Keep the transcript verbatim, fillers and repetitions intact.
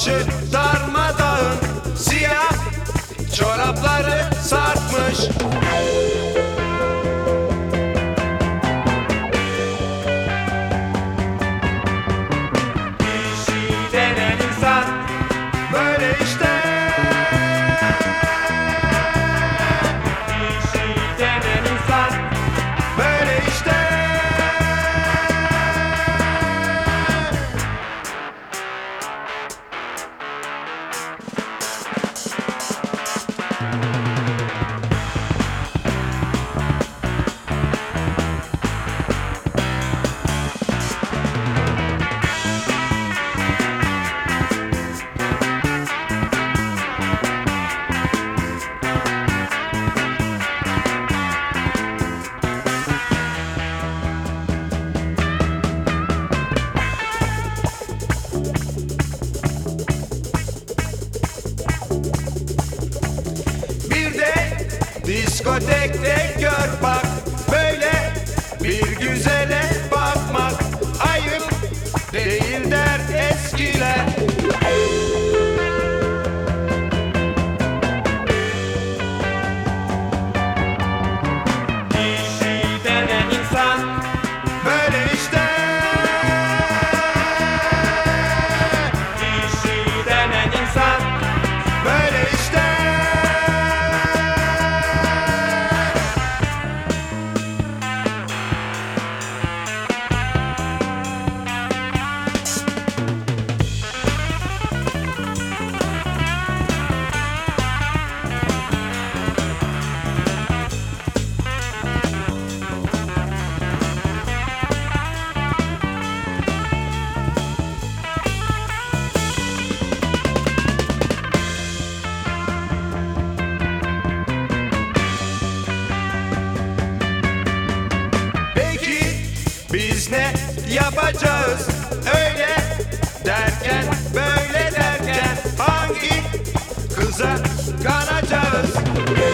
başı darmadağın, siyah çorapları sarkmış. Dişi denen insan böyle işte. Dişi denen insan böyle işte. Diskotekte gör bak, böyle bir güzele bakmak ayıp değil der eskiler. Dişi denen insan böyle işte. Dişi denen insan böyle işte. Biz ne yapacağız öyle derken, böyle derken hangi kıza kanacağız?